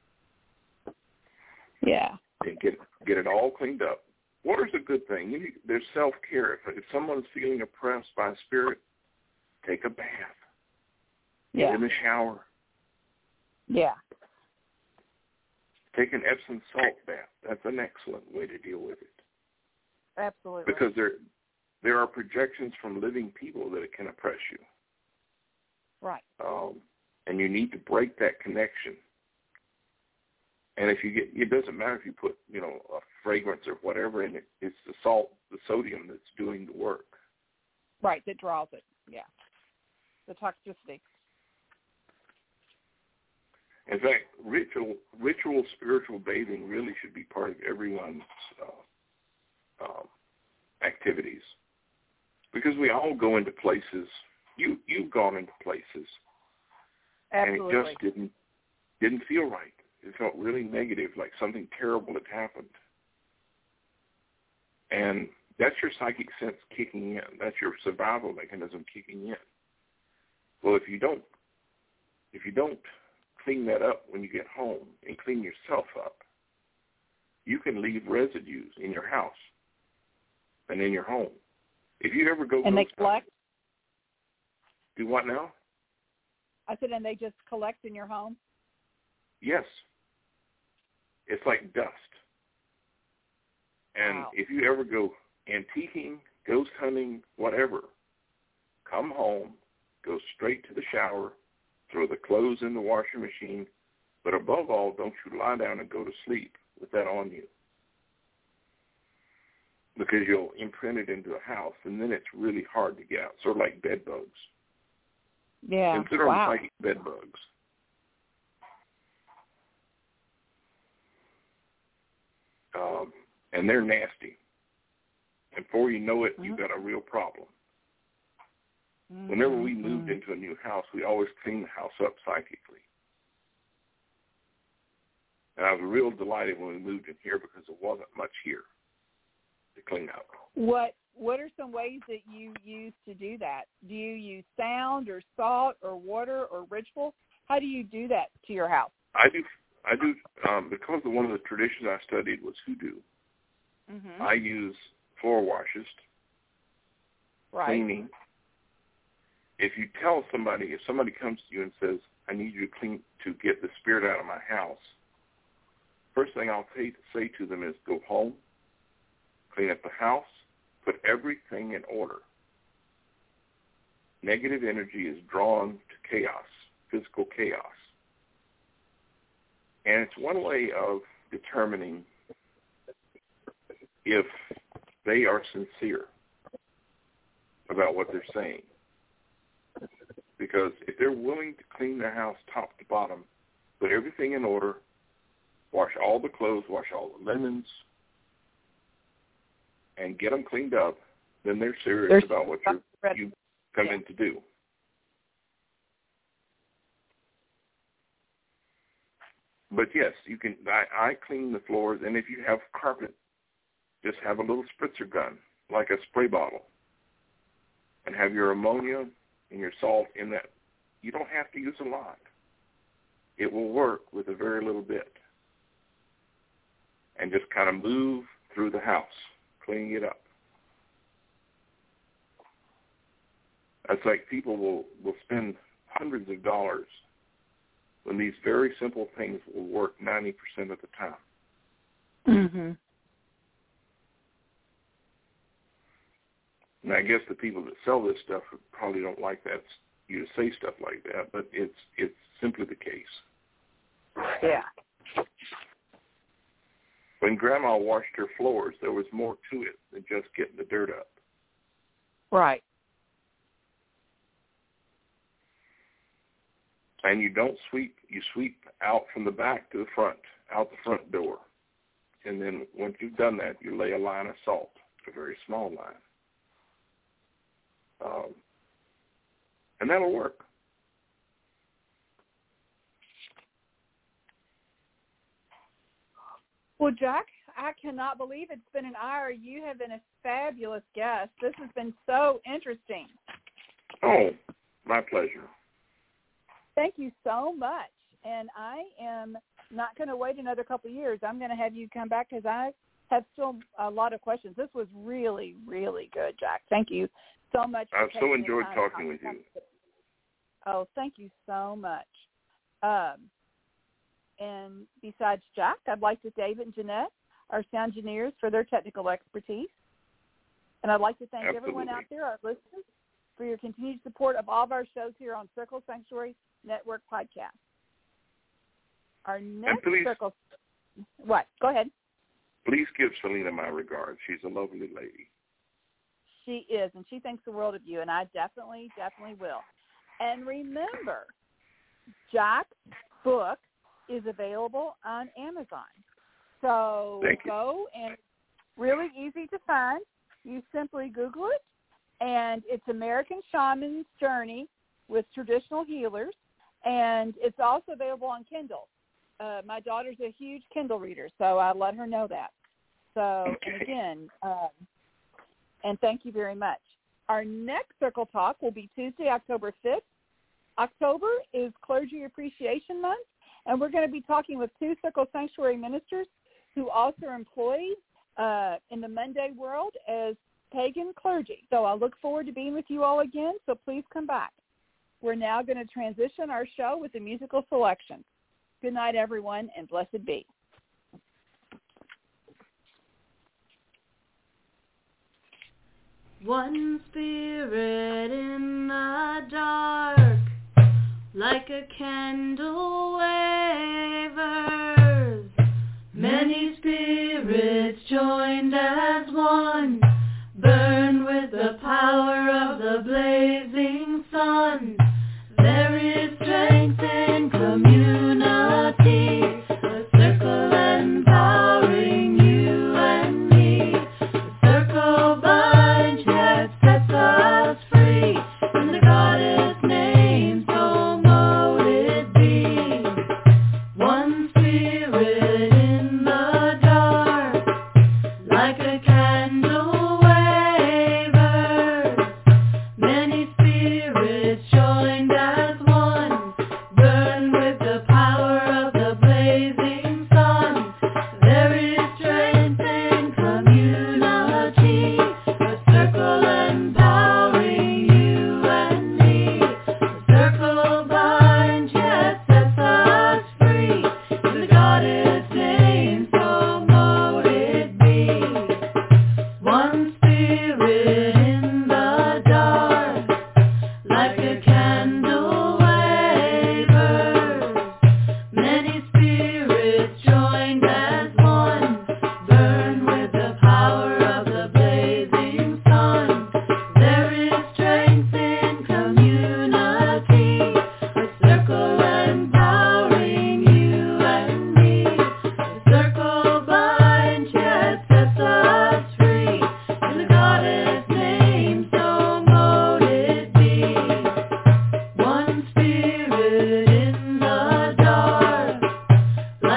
Yeah. And get get it all cleaned up. Water's a good thing. You need, there's self-care. If, if someone's feeling oppressed by a spirit, take a bath. Yeah. Get in the shower. Yeah. Take an Epsom salt bath. That's an excellent way to deal with it. Absolutely. Because there, there are projections from living people that it can oppress you. Right. Um, and you need to break that connection. And if you get, it doesn't matter if you put, you know, a fragrance or whatever in it. It's the salt, the sodium that's doing the work. Right, that draws it. Yeah. The toxicity. In fact, ritual, ritual spiritual bathing really should be part of everyone's uh, um, activities, because we all go into places. You you've gone into places, Absolutely. and it just didn't didn't feel right. It felt really negative, like something terrible had happened. And that's your psychic sense kicking in. That's your survival mechanism kicking in. Well, if you don't, if you don't clean that up when you get home and clean yourself up, you can leave residues in your house and in your home. If you ever go and they collect. Do what now? I said, and they just collect in your home. Yes. It's like dust. And wow. if you ever go antiquing, ghost hunting, whatever, come home, go straight to the shower, throw the clothes in the washing machine, but above all, don't you lie down and go to sleep with that on you, because you'll imprint it into a house, and then it's really hard to get out, sort of like bed bugs. Yeah, Consider wow. them like bed bugs. Um, and they're nasty. And before you know it, mm-hmm. you've got a real problem. Mm-hmm. Whenever we moved into a new house, we always cleaned the house up psychically. And I was real delighted when we moved in here, because there wasn't much here to clean up. What What are some ways that you use to do that? Do you use sound or salt or water or ritual? How do you do that to your house? I do. I do um, because of one of the traditions I studied was hoodoo. Mm-hmm. I use floor washes, right. cleaning. If you tell somebody, if somebody comes to you and says, "I need you to clean to get the spirit out of my house," first thing I'll say, say to them is, "Go home, clean up the house, put everything in order." Negative energy is drawn to chaos, physical chaos. And it's one way of determining if they are sincere about what they're saying. Because if they're willing to clean their house top to bottom, put everything in order, wash all the clothes, wash all the linens, and get them cleaned up, then they're serious they're about what you you come yeah. in to do. But yes, you can. I, I clean the floors, and if you have carpet, just have a little spritzer gun, like a spray bottle, and have your ammonia and your salt in that. You don't have to use a lot. It will work with a very little bit. And just kind of move through the house, cleaning it up. That's like people will, will spend hundreds of dollars when these very simple things will work ninety percent of the time. Mm-hmm. And I guess the people that sell this stuff probably don't like that you to say stuff like that, but it's it's simply the case. Yeah. When Grandma washed her floors, there was more to it than just getting the dirt up. Right. And you don't sweep, you sweep out from the back to the front, out the front door. And then once you've done that, you lay a line of salt, a very small line. Um, and that'll work. Well, Jack, I cannot believe it's been an hour. You have been a fabulous guest. This has been so interesting. Oh, my pleasure. Thank you so much. And I am not going to wait another couple of years. I'm going to have you come back because I have still a lot of questions. This was really, really good, Jack. Thank you so much. I've so enjoyed talking with you. Oh, thank you so much. Um, and besides Jack, I'd like to thank David and Jeanette, our sound engineers, for their technical expertise. And I'd like to thank Absolutely. everyone out there, our listeners, for your continued support of all of our shows here on Circle Sanctuary Network Podcast. Our next please, Circle... What? Go ahead. Please give Selena my regards. She's a lovely lady. She is, and she thinks the world of you, and I definitely, definitely will. And remember, Jack's book is available on Amazon. So go, and really easy to find. You simply Google it, and it's American Shaman's Journey with Traditional Healers, and it's also available on Kindle. Uh, my daughter's a huge Kindle reader, so I let her know that. So, okay. and again, um, and thank you very much. Our next Circle Talk will be Tuesday, October fifth. October is Clergy Appreciation Month, and we're going to be talking with two Circle Sanctuary ministers who also are employed uh, in the Monday world as pagan clergy. So I look forward to being with you all again, so please come back. We're now going to transition our show with a musical selection. Good night, everyone, and blessed be. One spirit in the dark, like a candle wavers. Many spirits joined as one, burn with the power of the blazing sun. There is strength in community, a circle empowering you and me. The circle binds yet sets us free. In the goddess name, so mote it be. One spirit in the dark, like a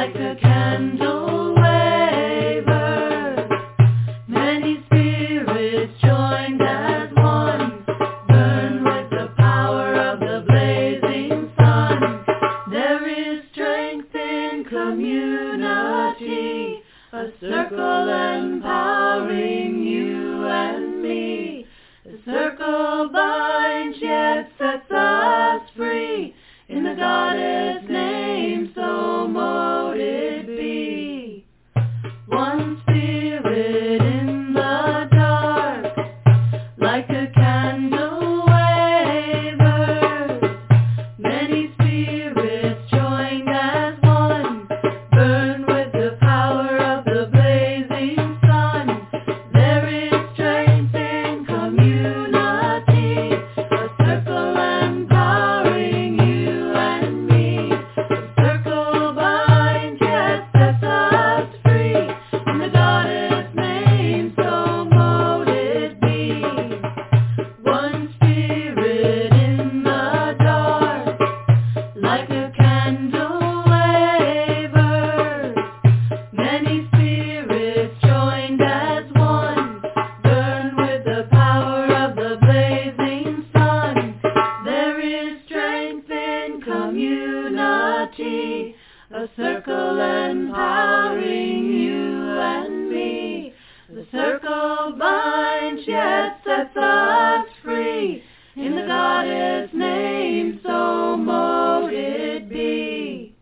like a candle waver. Many spirits joined as one, burn with the power of the blazing sun. There is strength in community, a circle empowering you and me. The circle binds yet sets us free. In the Goddess name, so mote it be. One spirit in the dark, like a candle wavers. Many spirits joined as one, burn with the power of the blazing sun. There is strength in community, a circle empowering you and me. The circle binds yet sets us free. In the Goddess name, so mote it be. One spirit in the dark, like a candle wavers. Many spirits joined as one, burn with the power of the blazing sun. There is strength in community, a circle empowering you and me. The circle binds yet sets us free. In the Goddess name, so mote it be.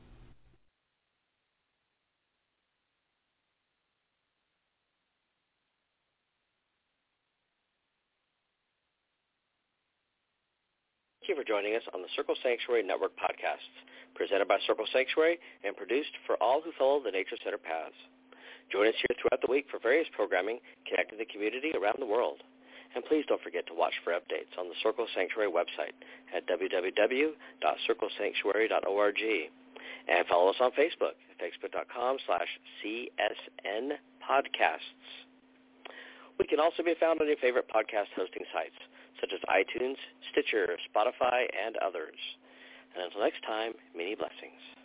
Thank you for joining us on the Circle Sanctuary Network podcasts, presented by Circle Sanctuary and produced for all who follow the Nature Center paths. Join us here throughout the week for various programming connecting the community around the world. And please don't forget to watch for updates on the Circle Sanctuary website at w w w dot circle sanctuary dot org. And follow us on Facebook at facebook.com slash CSN podcasts. We can also be found on your favorite podcast hosting sites, such as iTunes, Stitcher, Spotify, and others. And until next time, many blessings.